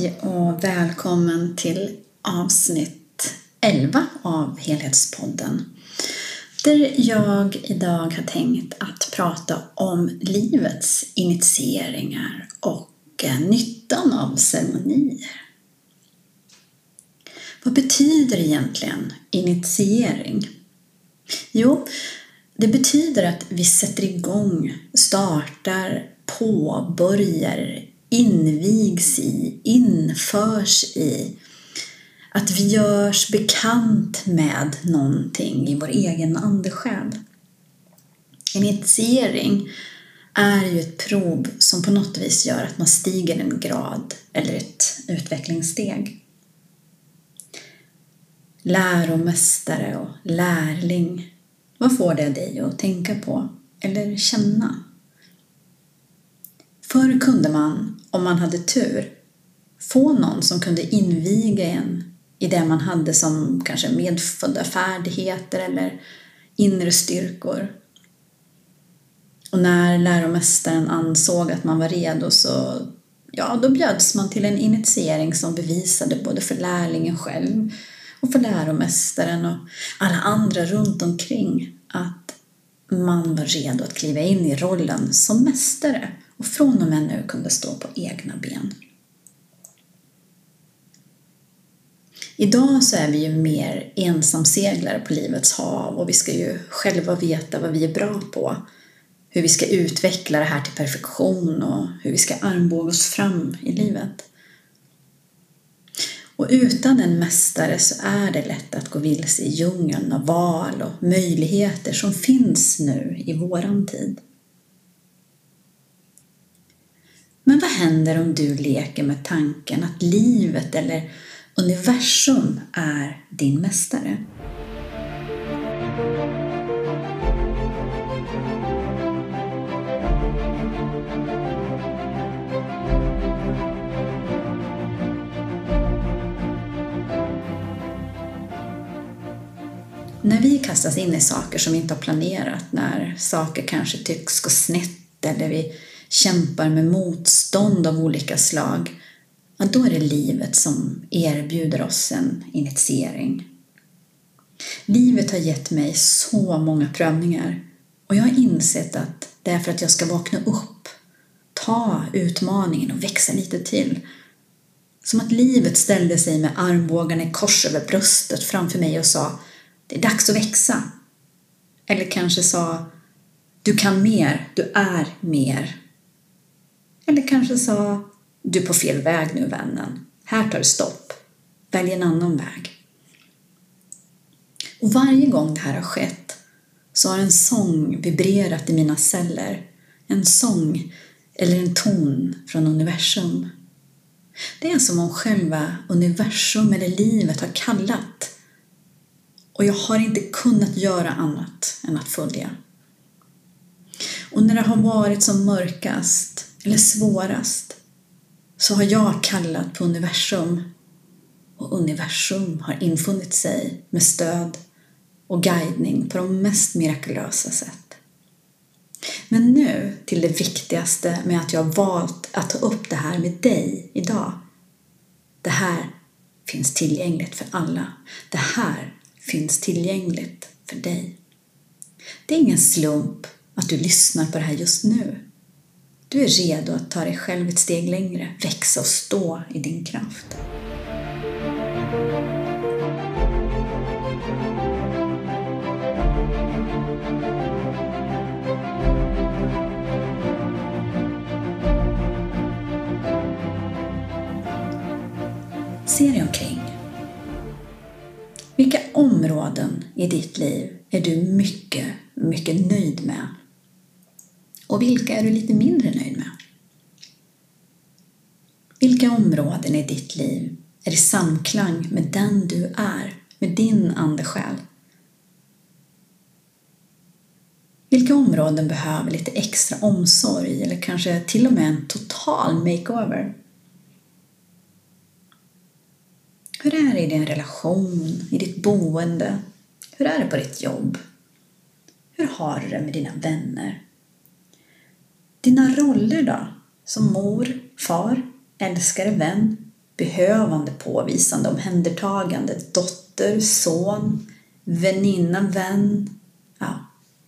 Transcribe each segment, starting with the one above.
Hej och välkommen till avsnitt 11 av Helhetspodden. Där jag idag har tänkt att prata om livets initieringar och nyttan av ceremonier. Vad betyder egentligen initiering? Jo, det betyder att vi sätter igång, startar, påbörjar, invigs i, införs i. Att vi görs bekant med någonting i vår egen andesjäl. Initiering är ju ett prov som på något vis gör att man stiger en grad eller ett utvecklingssteg. Läromästare och lärling. Vad får det dig att tänka på eller känna? Förr kunde man, om man hade tur, få någon som kunde inviga en i det man hade som kanske medfödda färdigheter eller inre styrkor. Och när läromästaren ansåg att man var redo då bjöds man till en initiering som bevisade både för lärlingen själv och för läromästaren och alla andra runt omkring att man var redo att kliva in i rollen som mästare och från och med nu kunde stå på egna ben. Idag så är vi ju mer ensamseglare på livets hav och vi ska ju själva veta vad vi är bra på. Hur vi ska utveckla det här till perfektion och hur vi ska armbåga oss fram i livet. Och utan en mästare så är det lätt att gå vilse i djungeln av val och möjligheter som finns nu i våran tid. Men vad händer om du leker med tanken att livet eller universum är din mästare? När vi kastas in i saker som vi inte har planerat, när saker kanske tycks gå snett eller vi kämpar med motstånd av olika slag, då är det livet som erbjuder oss en initiering. Livet har gett mig så många prövningar och jag har insett att det är för att jag ska vakna upp, ta utmaningen och växa lite till. Som att livet ställde sig med armbågarna i kors över bröstet framför mig och sa: det är dags att växa. Eller kanske sa: du kan mer, du är mer. Eller kanske sa: du är på fel väg nu, vännen. Här tar det stopp. Välj en annan väg. Och varje gång det här har skett så har en sång vibrerat i mina celler. En sång eller en ton från universum. Det är som om själva universum eller livet har kallat. Och jag har inte kunnat göra annat än att följa. Och när det har varit som mörkast eller svårast så har jag kallat på universum. Och universum har infunnit sig med stöd och guidning på de mest mirakulösa sätt. Men nu till det viktigaste med att jag har valt att ta upp det här med dig idag. Det här finns tillgängligt för alla. Det här finns tillgängligt för dig. Det är ingen slump att du lyssnar på det här just nu. Du är redo att ta dig själv ett steg längre, växa och stå i din kraft. Se dig omkring. Vilka områden i ditt liv är du mycket, mycket nöjd med? Och vilka är du lite mindre nöjd med? Vilka områden i ditt liv är i samklang med den du är, med din andesjäl? Vilka områden behöver lite extra omsorg eller kanske till och med en total makeover? Hur är det i din relation, i ditt boende? Hur är det på ditt jobb? Hur har du det med dina vänner? Dina roller då? Som mor, far, älskare, vän, behövande, påvisande, omhändertagande, dotter, son, väninna, vän. Ja.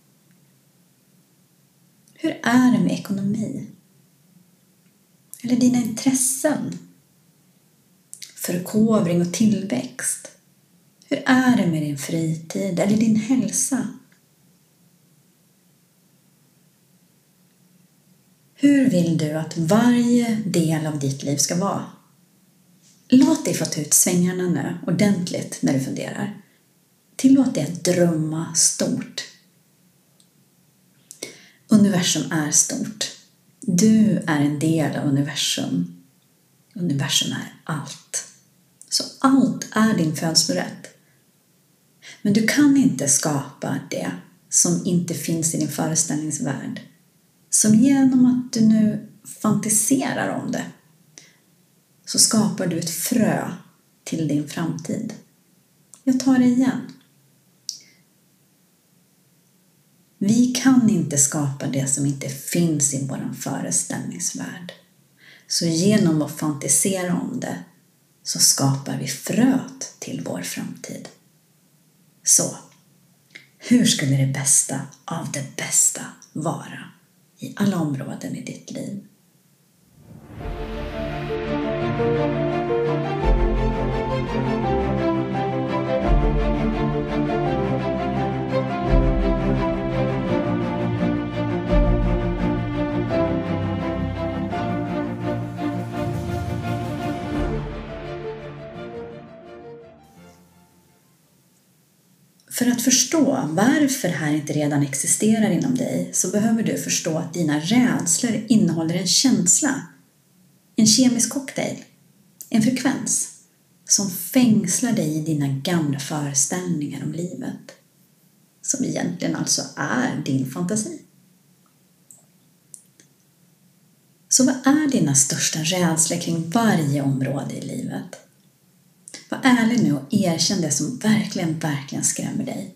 Hur är det med ekonomi? Eller dina intressen? Förkovring och tillväxt? Hur är det med din fritid eller din hälsa? Hur vill du att varje del av ditt liv ska vara? Låt dig få ta ut svängarna nu ordentligt när du funderar. Tillåt dig att drömma stort. Universum är stort. Du är en del av universum. Universum är allt. Så allt är din födslorätt. Men du kan inte skapa det som inte finns i din föreställningsvärld. Som genom att du nu fantiserar om det så skapar du ett frö till din framtid. Jag tar det igen. Vi kan inte skapa det som inte finns i vår föreställningsvärld. Så genom att fantisera om det så skapar vi fröet till vår framtid. Så, hur skulle det bästa av det bästa vara i alla områden i ditt liv? För att förstå varför det här inte redan existerar inom dig så behöver du förstå att dina rädslor innehåller en känsla, en kemisk cocktail, en frekvens som fängslar dig i dina gamla föreställningar om livet, som egentligen alltså är din fantasi. Så vad är dina största rädslor kring varje område i livet? Var ärlig nu och erkänn det som verkligen skrämmer dig.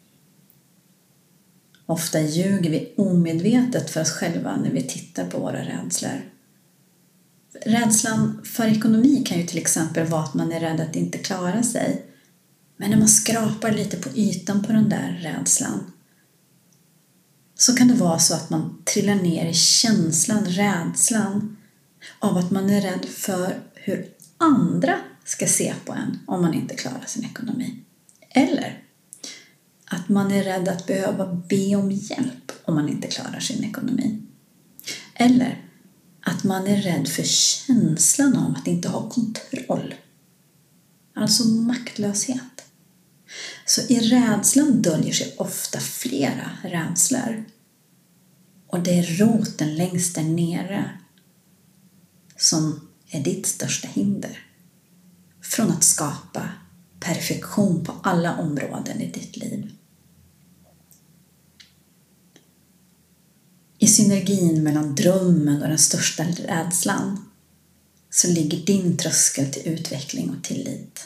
Ofta ljuger vi omedvetet för oss själva när vi tittar på våra rädslor. Rädslan för ekonomi kan ju till exempel vara att man är rädd att inte klara sig. Men när man skrapar lite på ytan på den där rädslan så kan det vara så att man trillar ner i rädslan av att man är rädd för hur andra ska se på en om man inte klarar sin ekonomi. Eller att man är rädd att behöva be om hjälp om man inte klarar sin ekonomi. Eller att man är rädd för känslan av att inte ha kontroll. Alltså maktlöshet. Så i rädslan döljer sig ofta flera rädslor. Och det är roten längst där nere som är ditt största hinder från att skapa perfektion på alla områden i ditt liv. I synergin mellan drömmen och den största rädslan så ligger din tröskel till utveckling och tillit.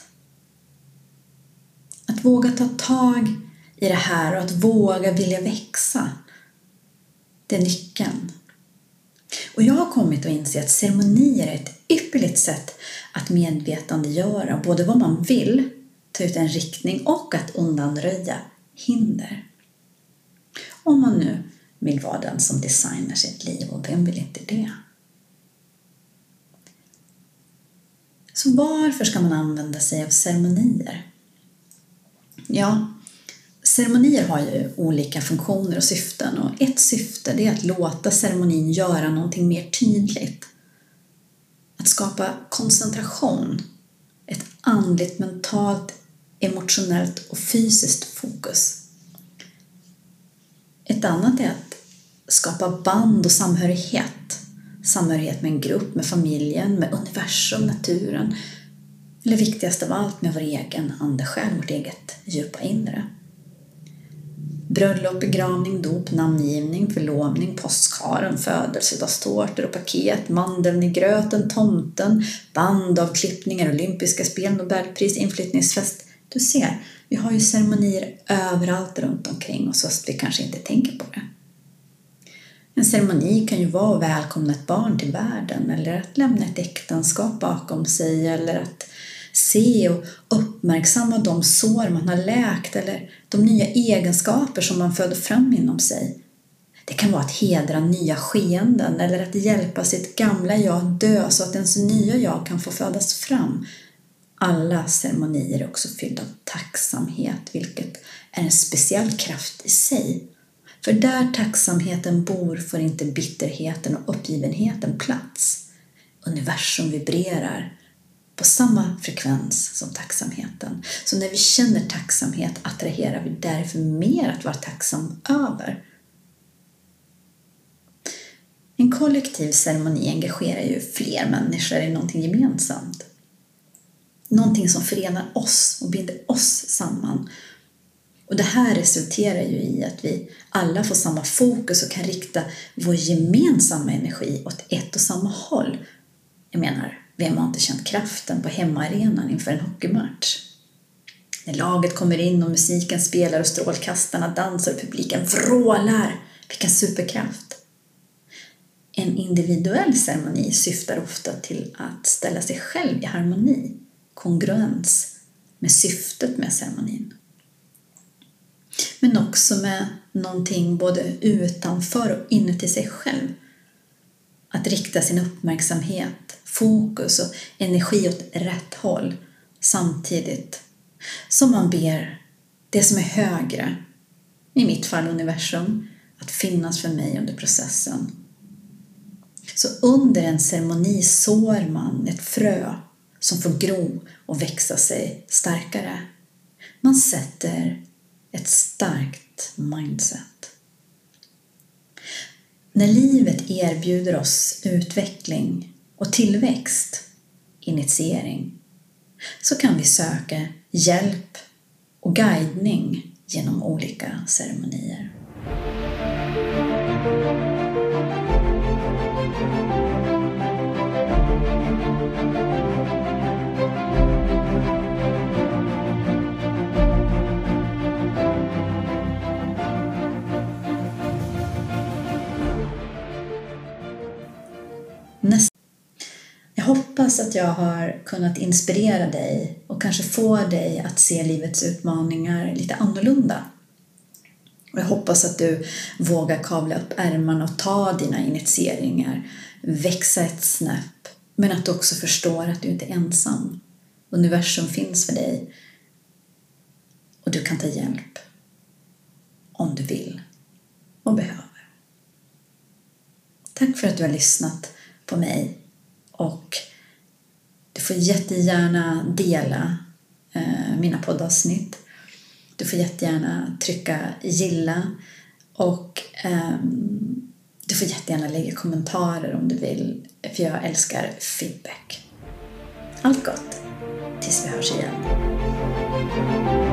Att våga ta tag i det här och att våga vilja växa, det är nyckeln. Och jag har kommit att inse att ceremonier är ett ypperligt sätt att medvetandegöra både vad man vill, ta ut en riktning och att undanröja hinder. Om man nu vill vara den som designar sitt liv, och vem vill inte det? Så varför ska man använda sig av ceremonier? Ja, ceremonier har ju olika funktioner och syften, och ett syfte är att låta ceremonin göra någonting mer tydligt. Att skapa koncentration, ett andligt, mentalt, emotionellt och fysiskt fokus. Ett annat är att skapa band och samhörighet. Samhörighet med en grupp, med familjen, med universum, naturen. Eller viktigast av allt med vår egen andesjäl, vårt eget djupa inre. Bröllop, begravning, dop, namngivning, förlovning, påskharen, födelsedagstårtor och paket, mandeln i gröten, tomten, bandavklippningar, olympiska spel, Nobelpris, inflyttningsfest. Du ser, vi har ju ceremonier överallt runt omkring oss, fast vi kanske inte tänker på det. En ceremoni kan ju vara att välkomna ett barn till världen, eller att lämna ett äktenskap bakom sig, eller att se och uppmärksamma de sår man har läkt eller de nya egenskaper som man föder fram inom sig. Det kan vara att hedra nya skeenden eller att hjälpa sitt gamla jag dö så att ens nya jag kan få födas fram. Alla ceremonier är också fyllda av tacksamhet, vilket är en speciell kraft i sig. För där tacksamheten bor får inte bitterheten och uppgivenheten plats. Universum vibrerar på samma frekvens som tacksamheten. Så när vi känner tacksamhet attraherar vi därför mer att vara tacksam över. En kollektiv ceremoni engagerar ju fler människor i någonting gemensamt. Någonting som förenar oss och binder oss samman. Och det här resulterar ju i att vi alla får samma fokus och kan rikta vår gemensamma energi åt ett och samma håll. Jag menar, vem har inte känt kraften på hemmaarenan inför en hockeymatch? När laget kommer in och musiken spelar och strålkastarna dansar och publiken vrålar. Vilken superkraft! En individuell ceremoni syftar ofta till att ställa sig själv i harmoni, kongruens med syftet med ceremonin. Men också med någonting både utanför och inuti sig själv. Att rikta sin uppmärksamhet, fokus och energi åt rätt håll samtidigt som man ber det som är högre, i mitt fall universum, att finnas för mig under processen. Så under en ceremoni sår man ett frö som får gro och växa sig starkare. Man sätter ett starkt mindset. När livet erbjuder oss utveckling och tillväxt, initiering, så kan vi söka hjälp och guidning genom olika ceremonier. Jag hoppas att jag har kunnat inspirera dig och kanske få dig att se livets utmaningar lite annorlunda. Och jag hoppas att du vågar kavla upp ärmarna och ta dina initieringar, växa ett snäpp, men att du också förstår att du inte är ensam. Universum finns för dig och du kan ta hjälp om du vill och behöver. Tack för att du har lyssnat på mig, och du får jättegärna dela mina poddavsnitt. Du får jättegärna trycka gilla och du får jättegärna lägga kommentarer om du vill, för jag älskar feedback. Allt gott tills vi hörs igen.